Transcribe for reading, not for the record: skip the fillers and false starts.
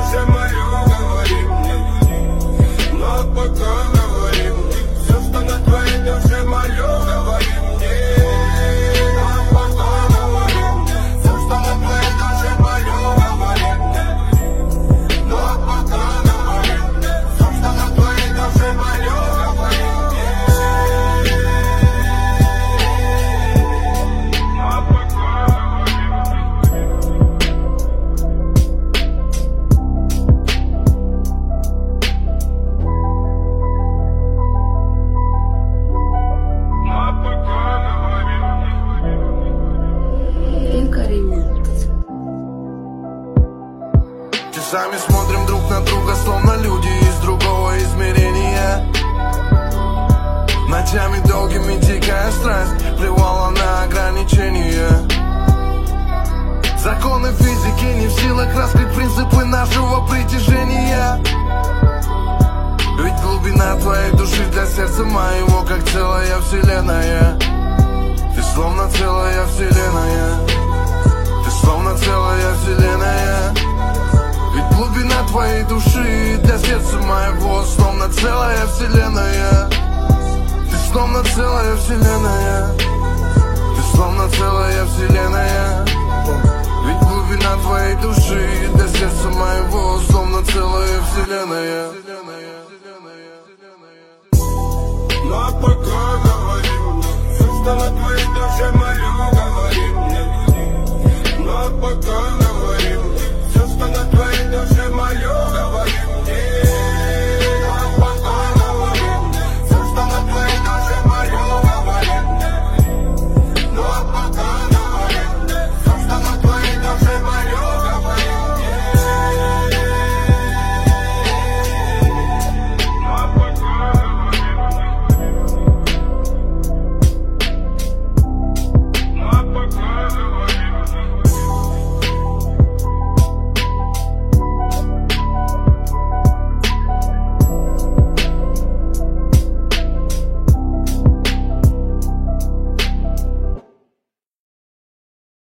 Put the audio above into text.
душе мое, говори мне. Но пока говори мне. Все, что на твоей душе мое, говори мне. Но пока говори мне. Все, что на твоей душе мое, говори мне. Но пока говори мне. Все, что на твоей душе мое, говори мне. Часами смотрим друг на друга, словно люди из другого измерения. Ночами долгими дикая страсть привала на ограничения. Законы физики не в силах раскрыть принципы нашего притяжения. Ведь глубина твоей души для сердца моего как целая вселенная. Ты словно целая вселенная. Ты словно целая вселенная. Ведь глубина твоей души для сердца моего словно целая вселенная. Ты словно целая вселенная. Ты словно целая вселенная. Ведь глубина твоей души для сердца моего словно целая вселенная.